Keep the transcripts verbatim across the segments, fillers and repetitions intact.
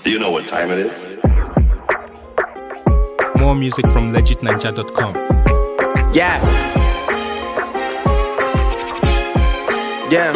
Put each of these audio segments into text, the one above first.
Do you know what time it is? More music from legit ninja dot com. Yeah. Yeah.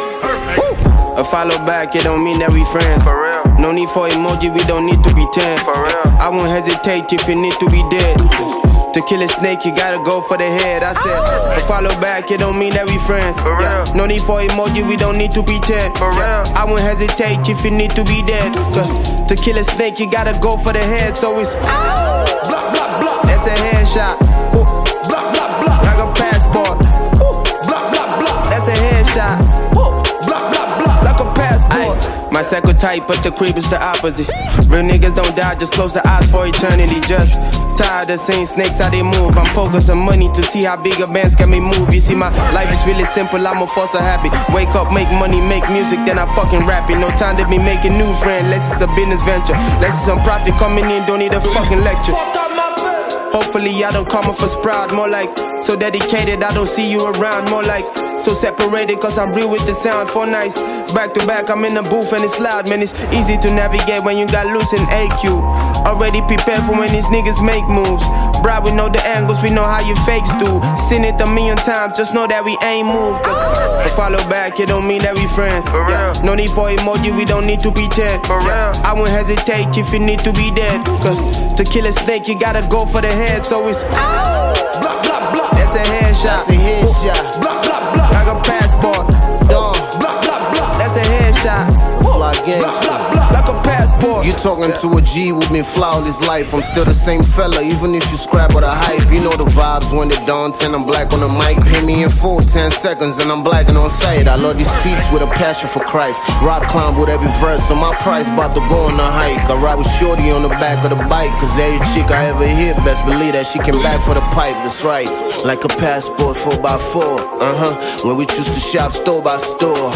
Woo. A follow back, it don't mean that we friends. For real. No need for emoji, we don't need to pretend. For real. I won't hesitate if you need to be dead. To kill a snake, you gotta go for the head. I said, a follow back, it don't mean that we friends. For real. Yeah. No need for emoji, we don't need to pretend. For real. Yeah. I won't hesitate if you need to be dead. Cause to kill a snake, you gotta go for the head. So it's blah, blah, blah. That's a headshot. Ooh. Blah, blah, blah. Like a passport. Ooh. Blah, blah, blah. That's a headshot. Ooh. Blah, blah, blah. Like a passport. Aye. My cycle tight, but the creep is the opposite. Real niggas don't die, just close the eyes for eternity. Just tired of seeing snakes how they move. I'm focused on money to see how big a bands can me move. You see, my life is really simple, I'm a force of happy. Wake up, make money, make music, then I fucking rap it. No time to be making new friends, unless it's a business venture. Unless it's some profit coming in, don't need a fucking lecture. Hopefully I don't come off a sprout. More like, so dedicated, I don't see you around. More like, so separated, cause I'm real with the sound. Four nights, back to back, I'm in the booth and it's loud. Man, it's easy to navigate when you got loose in A Q. Already prepared for when these niggas make moves. Bro, we know the angles, we know how you fakes do. Seen it a million times, just know that we ain't moved. Cause I follow back, it don't mean that we friends. For real. Yeah. No need for emoji, we don't need to pretend. For real. Yeah. I won't hesitate if you need to be dead. Cause to kill a snake, you gotta go for the head. So it's blah, blah, blah. That's a headshot. That's a headshot. Blah, blah, blah. Like a passport. Blah, blah, blah. That's a headshot. Fly gangsta. Blah, blah, blah. Like a passport. You talking to a G with me, flawless life. I'm still the same fella, even if you scrap with a hype. You know the vibes when they dawn, ten, I'm black on the mic. Pay me in full, ten seconds, and I'm blacking on sight. I love these streets with a passion for Christ. Rock climb with every verse, so my price about to go on a hike. I ride with shorty on the back of the bike, cause every chick I ever hit, best believe that she can back for the pipe, that's right. Like a passport, four by four, uh-huh. When we choose to shop store by store.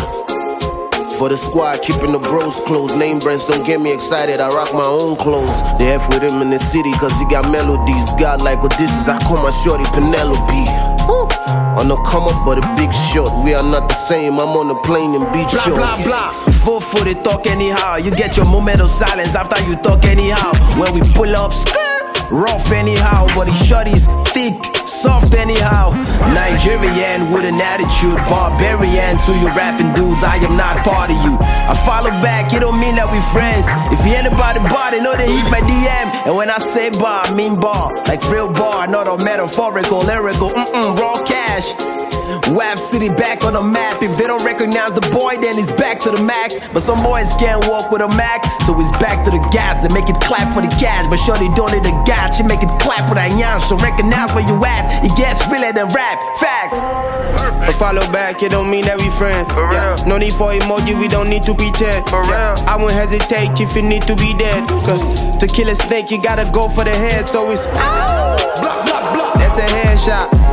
For the squad, keeping the bros close. Name brands don't get me excited, I rock my own clothes. They F with him in the city, cause he got melodies. God like what this is, I call my shorty Penelope. Woo. On the come up, but a big shot. We are not the same, I'm on the plane in beach blah, shorts. Blah, blah, full footed talk anyhow. You get your moment of silence after you talk anyhow. When we pull up, skirt, rough anyhow. But the shorty's thick, soft anyhow. Nigerian with an attitude, barbarian to you rapping dudes, I am not part of you. I follow back, it don't mean that we friends. If you ain't about the bar, they know they hit my D M. And when I say bar, I mean bar. Like real bar, not a metaphorical, lyrical, mm-mm, raw cash. Wap City back on the map. If they don't recognize the boy, then it's back to the Mac. But some boys can't walk with a Mac, so it's back to the gas and make it clap for the cash. But sure they don't need a gas, she make it clap with a yan. So recognize where you at, it gets realer than rap. Facts. A follow back, it don't mean that we friends. For real. Yeah. No need for emoji, we don't need to pretend. For real. Yeah. I won't hesitate if you need to be dead. Cause to kill a snake, you gotta go for the head. So it's blah, blah, blah. That's a headshot.